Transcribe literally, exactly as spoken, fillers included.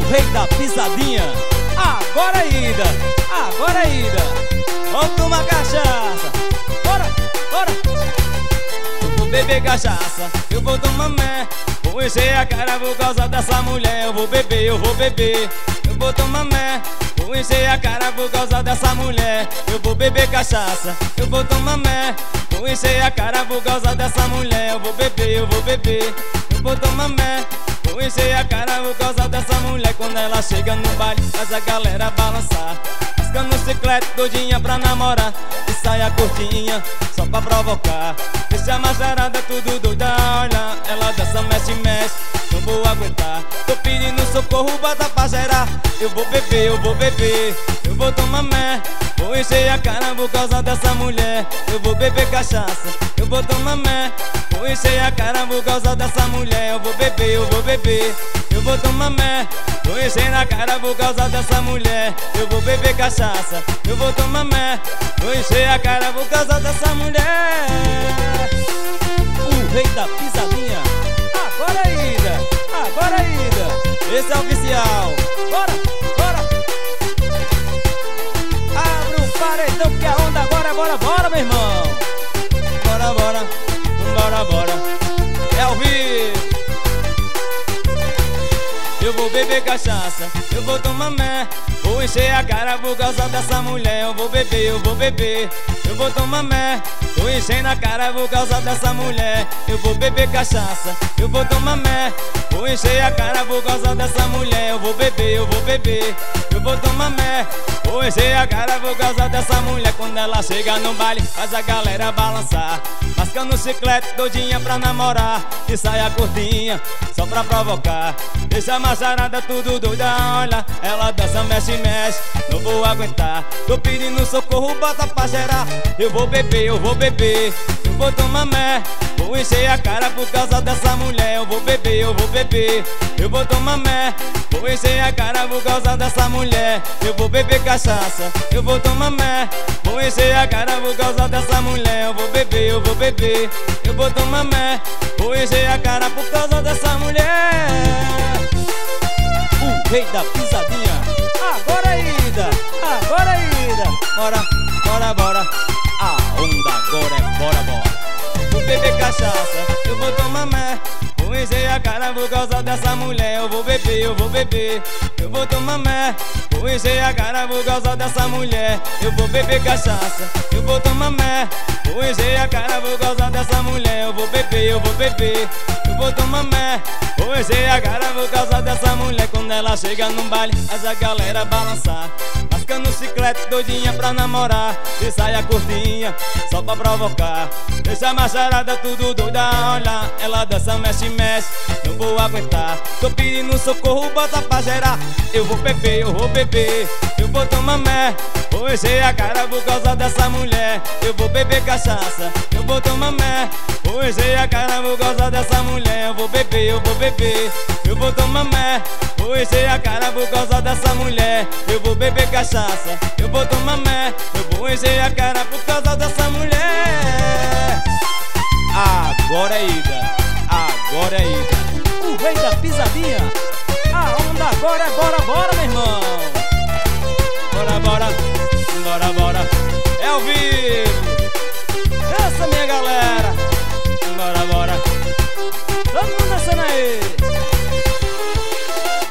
rei da pisadinha. Agora ida, agora ida. Vamos tomar cachaça. Bora, bora. Eu vou beber cachaça, eu vou tomar mé. Vou encher a cara por causa dessa mulher. Eu vou beber, eu vou beber. Eu vou tomar mé. Vou encher a cara por causa dessa mulher. Eu vou beber cachaça, eu vou tomar mé. Vou encher a cara por causa dessa mulher. Eu vou beber, eu vou beber. Eu vou tomar mé. Vou encher a cara por causa dessa mulher. Quando ela chega no baile, faz a galera balançar. Piscando chiclete, doidinha pra namorar. E saia curtinha, só pra provocar. Deixa a macharada tudo doida, olha. Ela dança, mexe, mexe, não vou aguentar. Tô pedindo socorro, bota pra gerar. Eu vou beber, eu vou beber. Eu vou tomar mé. Vou encher a cara por causa dessa mulher. Eu vou beber cachaça, eu vou tomar mé. Vou encher a cara por causa dessa mulher. Eu vou beber, eu vou beber. Eu vou tomar mé. Vou encher na cara por causa dessa mulher. Eu vou beber cachaça, eu vou tomar mé. Vou encher a cara por causa dessa mulher. O rei da pisadinha. Agora ida, agora ida. Esse é o oficial. Bora, bora. Abre o paredão que a onda agora é bora, bora, meu irmão. Bora, bora, bora, bora. É ao vivo. Eu vou beber cachaça, eu vou tomar mé. Vou encher a cara por causa dessa mulher. Eu vou beber, eu vou beber. Eu vou tomar mé. Tô enchendo a cara por causa dessa mulher. Eu vou beber cachaça, eu vou tomar mé. Vou encher a cara por causa dessa mulher. Eu vou beber, eu vou beber. Eu vou tomar mé. Vou encher a cara por causa dessa mulher. Quando ela chega no baile, faz a galera balançar. Mascando chiclete, doidinha pra namorar. E saia curtinha, só pra provocar. Deixa a macharada tudo doida, olha. Ela dança, mexe, mexe, não vou aguentar. Tô pedindo socorro, bota pra gerar. Eu vou beber, eu vou beber. Eu vou tomar mé. Vou encher a cara por causa dessa mulher. Eu vou beber, eu vou beber. Eu vou tomar mé. Vou encher a cara por causa dessa mulher. Eu vou beber cachaça, eu vou tomar mé. Vou encher a cara por causa dessa mulher. Eu vou beber, eu vou beber. Eu vou tomar mé. Vou encher a cara por causa dessa mulher. O rei da pisadinha. Agora ida, agora ida. Bora, bora, bora. A onda agora é bora, bora. Vou beber cachaça, eu vou tomar mé. Vou encher a cara por causa dessa mulher. Eu vou beber, eu vou beber. Eu vou tomar mé. Vou encher a cara por causa dessa mulher. Eu vou beber cachaça, eu vou tomar mé. Vou encher a cara por causa dessa mulher. Eu vou beber, eu vou beber. Eu vou tomar mé. Vou encher a cara por causa dessa mulher. Quando ela chega no baile, faz a galera balançar. Mascando chiclete, doidinha pra namorar. E saia curtinha, só pra provocar. Deixa a macharada tudo doida, olha. Ela dança, mexe, mexe, não vou aguentar. Tô pedindo socorro, bota pra gerar. Eu vou beber, eu vou beber. Eu vou tomar mé. Vou encher a cara por causa dessa mulher. Eu vou beber cachaça, eu vou tomar mé. Vou encher a cara por causa dessa mulher. Eu vou beber, eu vou beber. Eu vou tomar mé. Vou encher a cara por causa dessa mulher. Eu vou beber cachaça, eu vou tomar mé. Eu vou encher a cara por causa dessa mulher. Agora é ida, agora é ida. O rei da pisadinha. A onda agora é bora, bora, meu irmão. Bora, bora, bora, bora. É ao vivo. Essa minha galera. Bora, bora.